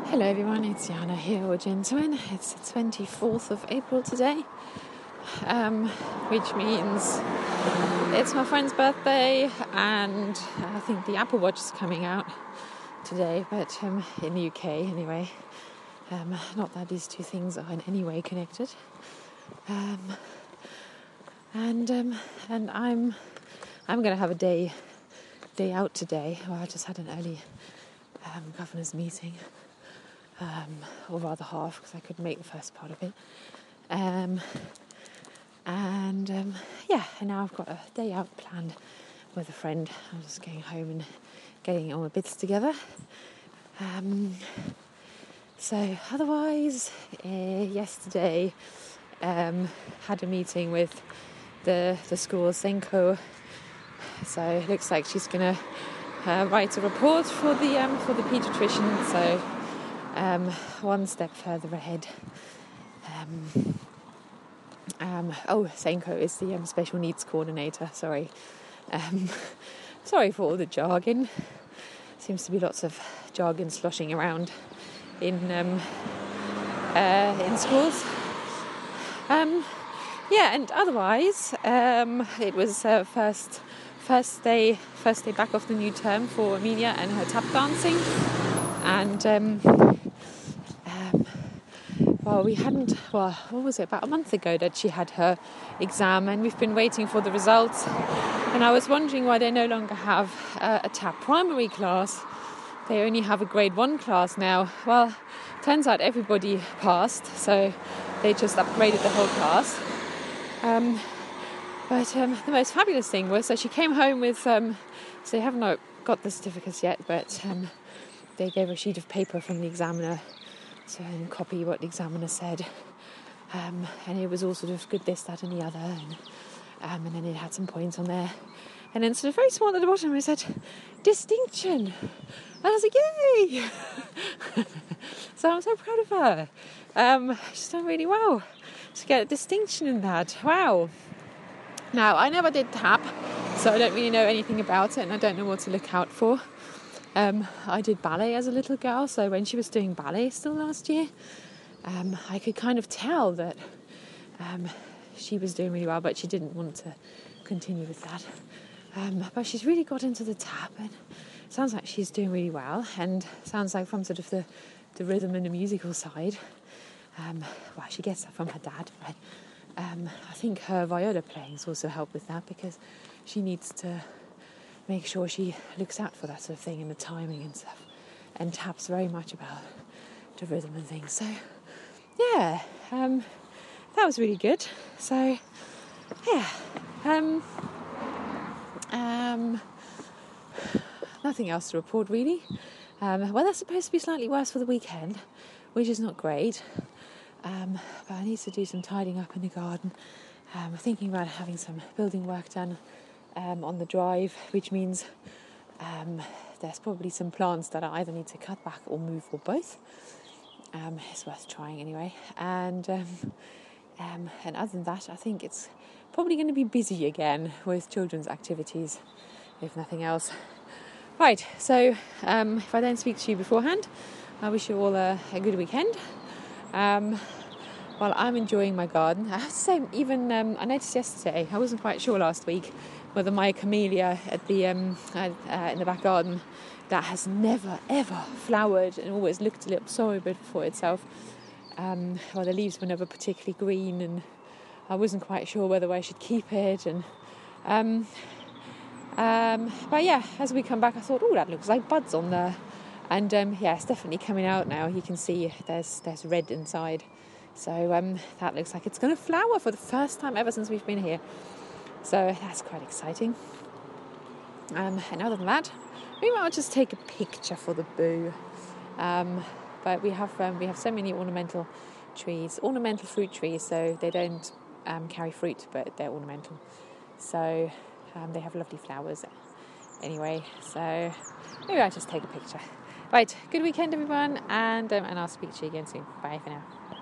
Hello everyone, it's Jana here, or Gentleman. It's the 24th of April today, which means it's my friend's birthday, and I think the Apple Watch is coming out today, but in the UK anyway. Not that these two things are in any way connected. And I'm going to have a day out today. Well, I just had an early governor's meeting. Or rather half, because I couldn't make the first part of it. And now I've got a day out planned with a friend. I'm just going home and getting all my bits together. So otherwise, yesterday had a meeting with the school Senko. So it looks like she's going to write a report for the paediatrician. So. One step further ahead. Senko is the special needs coordinator. Sorry for all the jargon. Seems to be lots of jargon sloshing around in schools. And otherwise, it was first day back of the new term for Amelia and her tap dancing. And about a month ago that she had her exam, and we've been waiting for the results. And I was wondering why they no longer have a tap primary class. They only have a grade 1 class now. Well, turns out everybody passed, so they just upgraded the whole class. But the most fabulous thing was that she came home with, so they have not got the certificates yet, but they gave her a sheet of paper from the examiner, so I can copy what the examiner said. And it was all sort of good this, that and the other. And then it had some points on there. And then sort of very small at the bottom it said, distinction. And I was like, yay! So I'm so proud of her. She's done really well to get a distinction in that. Wow. Now, I never did tap, so I don't really know anything about it, and I don't know what to look out for. I did ballet as a little girl, so when she was doing ballet still last year, I could kind of tell that she was doing really well, but she didn't want to continue with that. But she's really got into the tap, and it sounds like she's doing really well, and sounds like from sort of the rhythm and the musical side. She gets that from her dad, but I think her viola playings also help with that, because she needs to make sure she looks out for that sort of thing and the timing and stuff, and tap's very much about the rhythm and things. So that was really good. So nothing else to report really. Weather's supposed to be slightly worse for the weekend, which is not great, but I need to do some tidying up in the garden. We're thinking about having some building work done on the drive, which means there's probably some plants that I either need to cut back or move, or both. It's worth trying anyway. And other than that, I think it's probably going to be busy again with children's activities, if nothing else. Right, so if I don't speak to you beforehand, I wish you all a good weekend. While I'm enjoying my garden, I have to say, even I noticed yesterday, I wasn't quite sure last week whether my camellia at the in the back garden, that has never ever flowered and always looked a little sorry for itself. The leaves were never particularly green, and I wasn't quite sure whether I should keep it. And as we come back, I thought, that looks like buds on there. And it's definitely coming out now. You can see there's red inside. So that looks like it's going to flower for the first time ever since we've been here. So that's quite exciting. And other than that, maybe I'll just take a picture for the boo. But we have so many ornamental fruit trees. So they don't carry fruit, but they're ornamental. So they have lovely flowers. Anyway, so maybe I'll just take a picture. Right, good weekend everyone, and I'll speak to you again soon. Bye for now.